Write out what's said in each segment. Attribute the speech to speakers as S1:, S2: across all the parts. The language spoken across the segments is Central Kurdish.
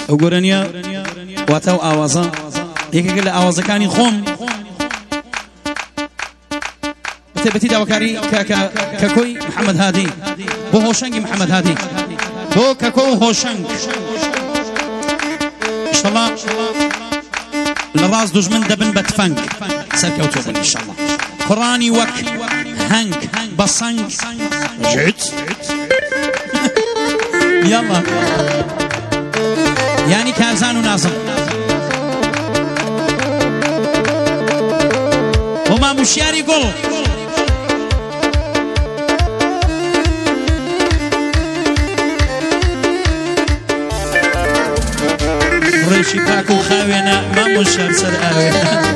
S1: وقرنيا واتو آوازا يكي قل آوازا كاني خوم بتي داوكاري ككوي محمد هادي بو هوشنگي محمد هادي بو ككو هوشنگ إن شاء الله لراس دجمن دبن بتفنك سركوتوبن إن شاء الله قراني وك هنك بصنك جيت يلا يعني كارزان ونازم وما مشياري قل ريشي باكو خاوينا ما مشيار سر آوينا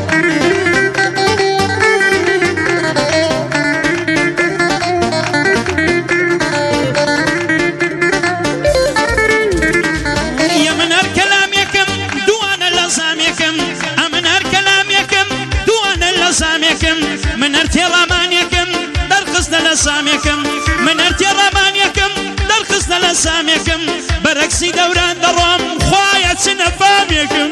S1: من ارتي رمانيكم درخصنا لساميكم من ارتي رمانيكم درخصنا لساميكم بركسي دوران دروم خوايا سنفاميكم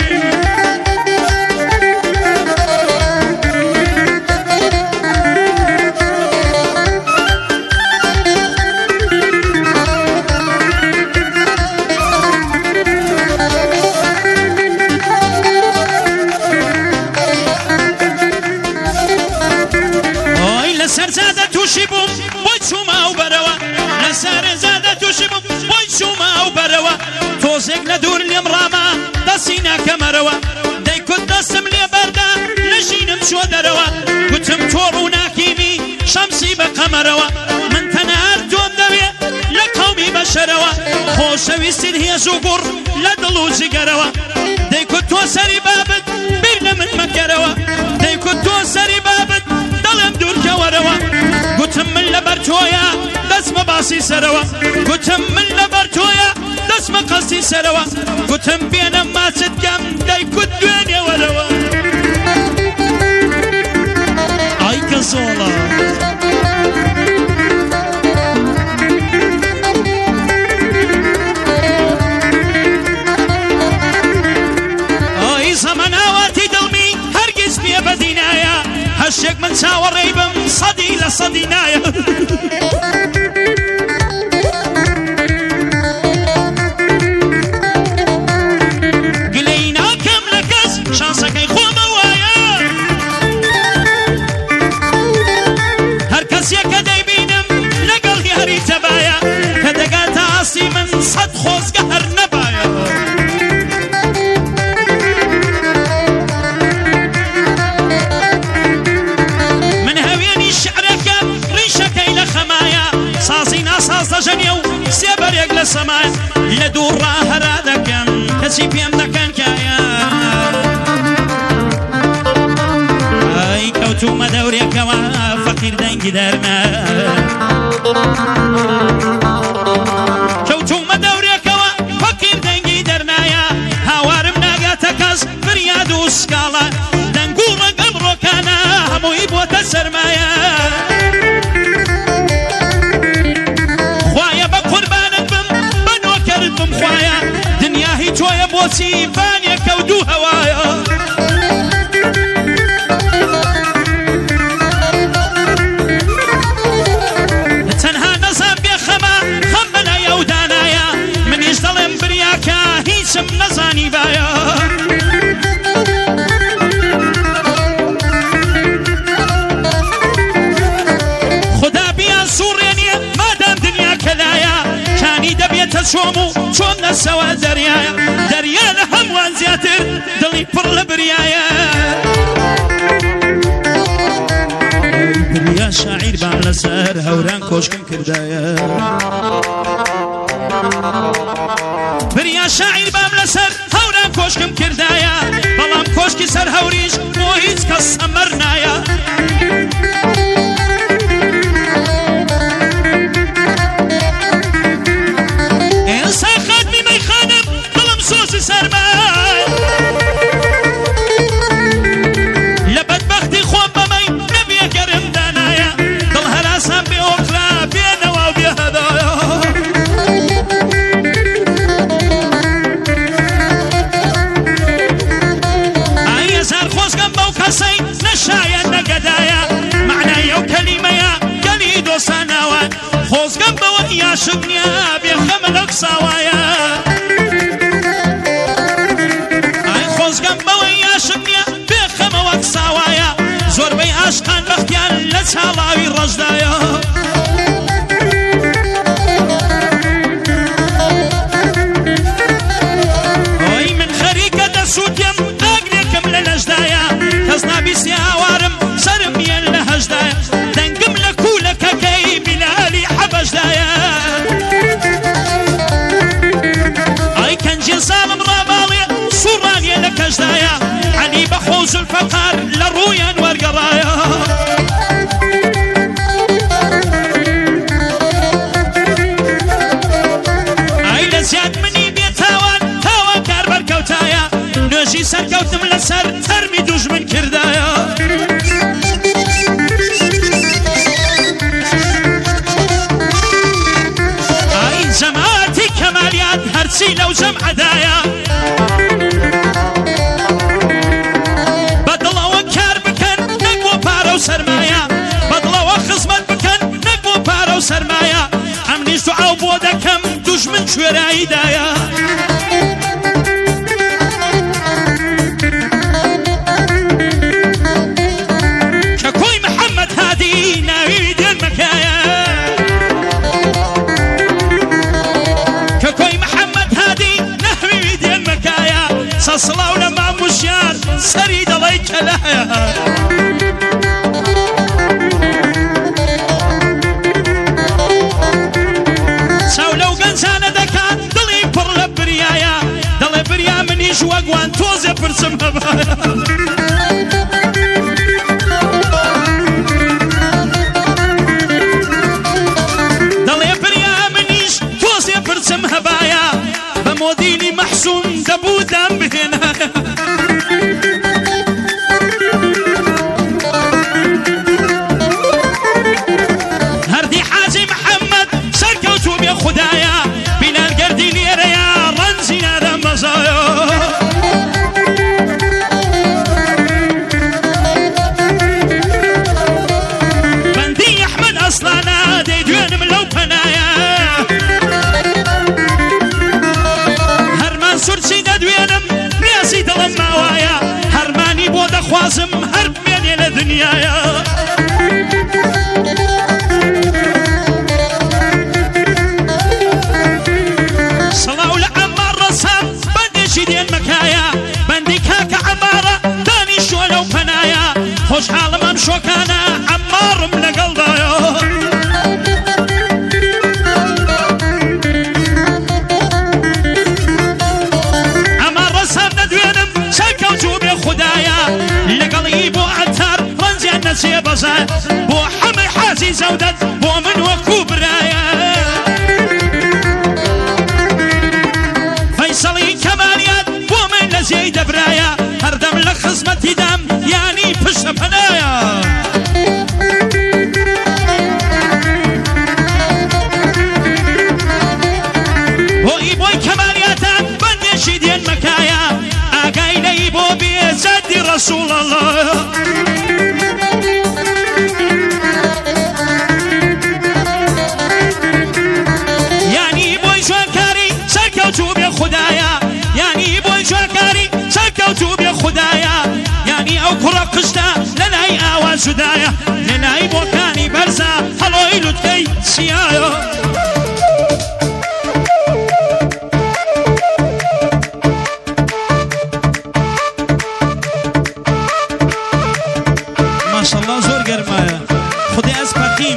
S1: توشيبو بوشوما وبروا لسار زادة توشيبو بوشوما وبروا توزق لدور اليوم راما دسينا كمروا داي كنت دسم لي بردا نجين مشو دروا كنتم تورونا كيمي شمسي بقمروا من تنهار دوم دوي لقومي بشروا خوشوي سيد هي زوقور لدلو زقروا داي كنت وسري بابد بيرنا من مكروا داي كنت وسري بابد دلم دور كوروا قلتم من لبرتويا دسم باسي سروا قلتم من لبرتويا دسم قصي سروا قلتم بينا ما تتقم داي كدويني وروا اي كسولا اي زمناواتي دلمي هرقز بيا بدينايا هالشيك من ساور ريبم صدي لصدينايا قلينا كم لكز شانسك يخو موايا هركز يكدي بينم لقل هري تبايا كدقات عصي من صد خوز قهر نبايا جنيو سيبر يقل السماء لدور راهر ذكم كسي بيم ذكن كايا اي كوتو مدوري كوا فقير دنجي دارنا كوتو مدوري كوا فقير دنجي دارنا يا هوارم ناقاتكز فرياد وسكالا دنقور قبرو كانا همو يبوة السرمايا دنيا هي تويا بوسي فانيا كودو هوايا تنها نظام بيخما خمنا يودانايا من يشتغل برياكا هي سم نزاني بايا خدا بيا سورينيا ما دام دنيا كلايا كاني دبيت شومو شوم نسوا دريايا دريانا هموان زياتر دلي برل بريايا بريا شاعر بعلى سهر هوران كوشكم كردايا بريا شاعر بعلى سهر هوران كوشكم كردايا بلام كوشكي سر هوريش وهيز كسمرنايا سرماي لبد بختي خوب بمي نبي كرم دنايا ضل هلاسا بأخرى بينا وبهدايا عاشقنيا بيخم نقصاوايا اي خوزقم بوي عاشقنيا بيخم وقصاوايا زور بي عاشقان بختيان لسالاوي رجدايا وي من خريقة دسوتيم اقليكم للجدايا كزنا بيسي اوارم سرميا لهجدايا دنقم لكولك كي بلالي حبجدايا اي كنجي صالم رابالي صوراني لك اجدايا علي بخوز الفقار لرويا ورقرايا اي لزياد مني بيتاوان تاوان كاربر كوتايا نجي سر كوتم لسر ترمي دوج من كردايا اي جماعتي كماليات هرسي لو جمع دايا بدلا وكار بكن نقوى بارو سرمايا بدلا وخصمت بكن نقوى بارو سرمايا امنيش دعاو بودكم دوج من شوراي دايا ككوي محمد هادي ناوي ديال مكايا ككوي محمد هادي ناوي ديال مكايا صلاو لما مشيان سريد الله يكلايا سولو قنزانة دكان دلي برلا بريايا دلي بريا منيش وقوان توزي برسم هبايا دلي بريا منيش توزي برسم هبايا بموديني محسون دبودا بهنا هردي حاجي محمد سركوتو بيا خدايا بنا القردي ليريا رنزينا ذا مزايا بندي احمد اصلانا دي دوين ملو بنايا هرمان سرسي دوينم رياسي دلن ماوايا هرماني بود خوازم هرب مني لدنيايا صلاو لعمار رسام بندي شدين مكايا بندي كاكا عمارة داني شو لو بنايا خوش حالم امشو كانا عمار من قلبايا عمار رسام ندوينم ساكو جوبي خدايا لقلي بو عتار رنزي النسي بزا بو حمي حازي زودت بو من وكو برايا فيصلي كماليات بو من لزي دبرايا هردم لك خزمتي دم يعني بش بنايا بوي بوي كمالياتان بندي شدين مكايا اقايلي بو بيزادي رسول الله يعني بوي شوكاري سركوتو بيا خدايا يعني بوي شوكاري سركوتو بيا خدايا يعني او كرة قشتا لناي آواز جدايا لناي بوكاني برزا هلوي لتكي سيايا ما شاء الله زور قرمايا خدي اسبقيم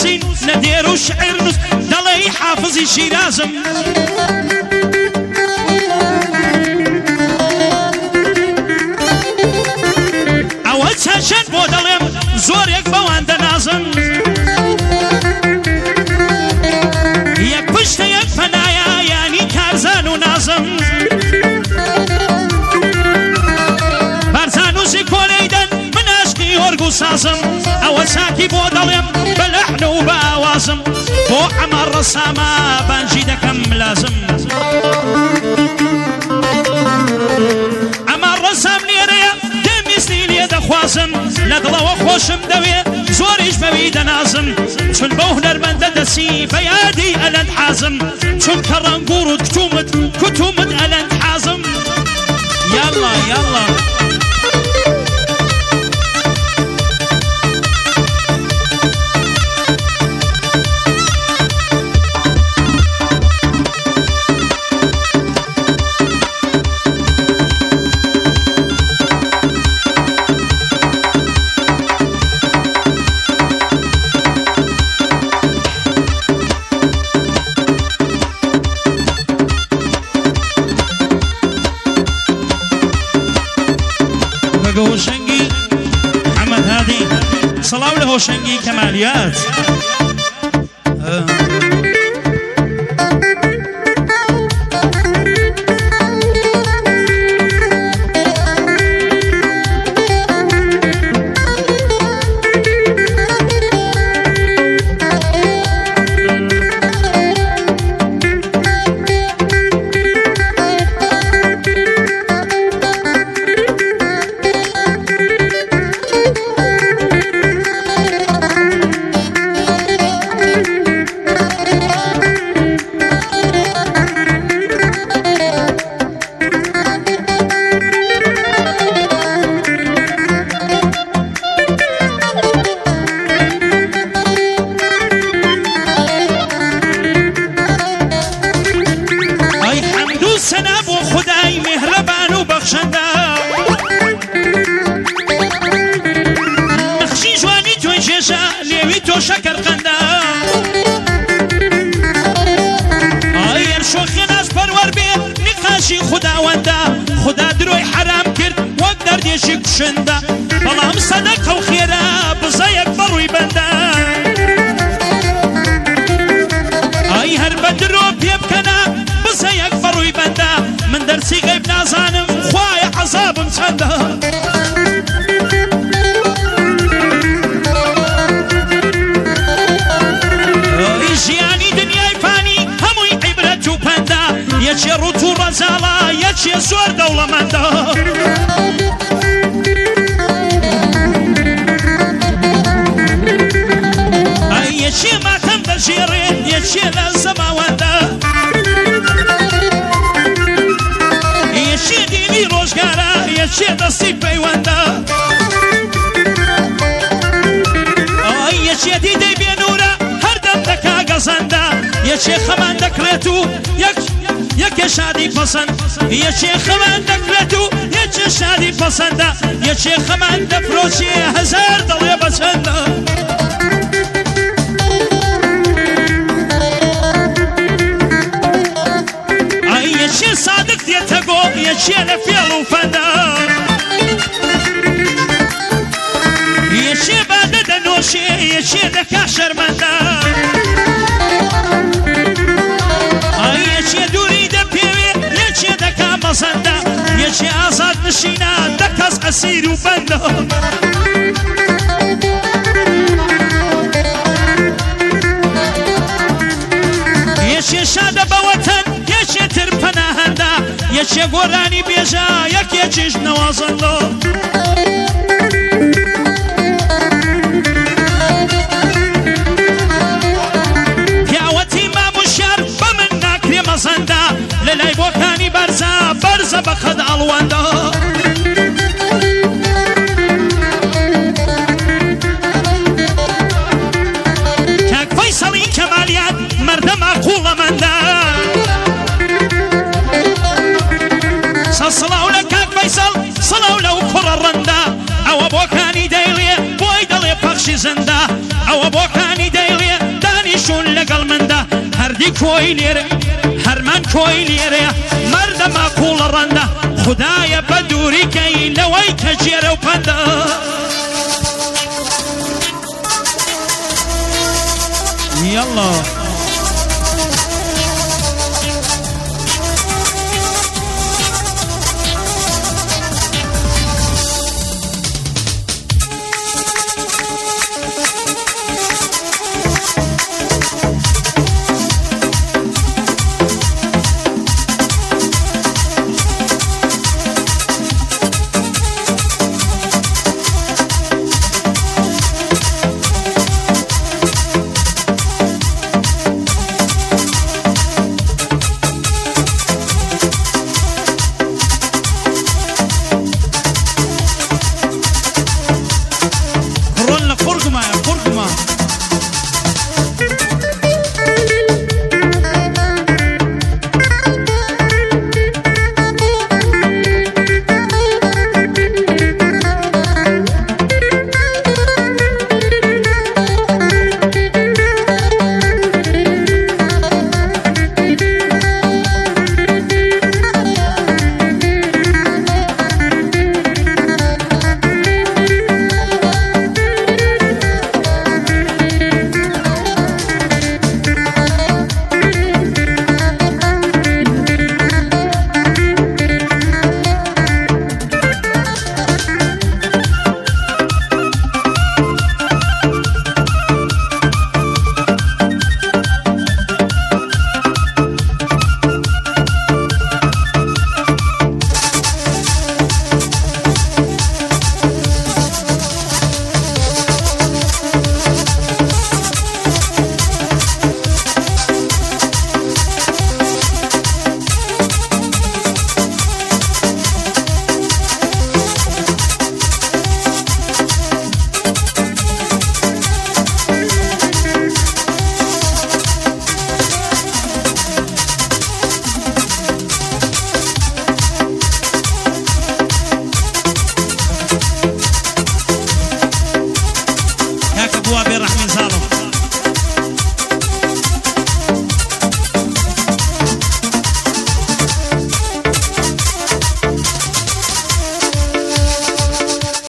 S1: نووسین لە دێر و شعر نووس دەڵێی حافزی شیرازم ئەوە چەند بۆ دەڵێم زۆرێک بەوان دەنازم یەک پشتە یەک پەنایە یانی کارزان و نازم بارزانوسی کۆلەیدەن من عاشقی هۆرگ و سازم ئەوە چاکی بۆ دەڵێم بە لەحن و بە ئاوازم بۆ ئەمە ڕەسامە بانجی دەکەم لازم ئەمە ڕەسام لێرەیە دەمیستی لێ دەخوازم لە دڵەوە خۆشم دەوێ زۆریش بەوی دەنازم چون بەو هونەرمەندە دەسی بە یادی ئەلەند حازم چونکە ڕەنگوڕ و کتومت ئەلەند حازم یاڵڵا یاڵڵا هۆشنگی محەممەد هادی سەڵاو لە هۆشنگی کەمالیات خدا دروی حرام کرد وەک دەردێشی کوشندا بەڵام سەدەقە و خێرا بزەیەک بەڕووی بەندا ئای هەر بە درۆ پێ بکەنا بزەیەک بەڕووی بەندا من دەرسی غەیب نازانم خوایە عەزابم چەندە ژیانی دنیای فانی هەمووی عیبرەت و پەندا یەکێ ڕوت و ڕەزاڵە یەکێ زۆر دەوڵەمەندە یەکێ ماتەم دەژێڕێ یەکێ لە زەماوەندە یەکێ دینی ڕۆژگارە یەکێ دەستی پەیوەندە یەکێ دیدەی بێنورە هەردەم دەکا گەزەندە یەکێ خەمان دەکرێت و یەکێ شادی پەسەند یەکێ خەمان دەکرێت و یەکێ شادی پەسەندە یەکێ خەمان دەفرۆچێ هەزار دەڵێ بەچەندە یەکێ سادق دێتە گۆ یەکێ لە فێڵ و فەندە یەکێ بادە دەنۆشێ یەکێ دەکا شەرمەندە یەکێ دووری دەپێوێ یەکێ دەکا مەزەندە یەکێ ئازاد نشینە دەکەس ئەسیر و بەندە یەکێ شادە بە وەتەن یەکێ تر پەناهەندە یەکێ گۆرانی بێژە یەکێکیش نەوازەندە پیاوەتی ماموشار بە من ناکرێ مەزەندە لە لای بۆکانی بەرزە بە خەد ئەڵوەندە کاک فەیسەڵی کەمالیات مەردە ماقوڵەمەندە سەڵاو لە کاک فەیسەڵ سەڵاو لەو کوڕە ڕەندا ئەوە بۆکانی دەیڵێ بۆی دەڵێ پەخشی زەندا ئەوە بۆکانی دەیڵێ سعدی کوی لێرە هەرمان کۆی لێرەیە مەردەما کوڵە ڕەندە خدایە بە دووریکەی لەوەی کە ژێرە و پەندە یەڵڵا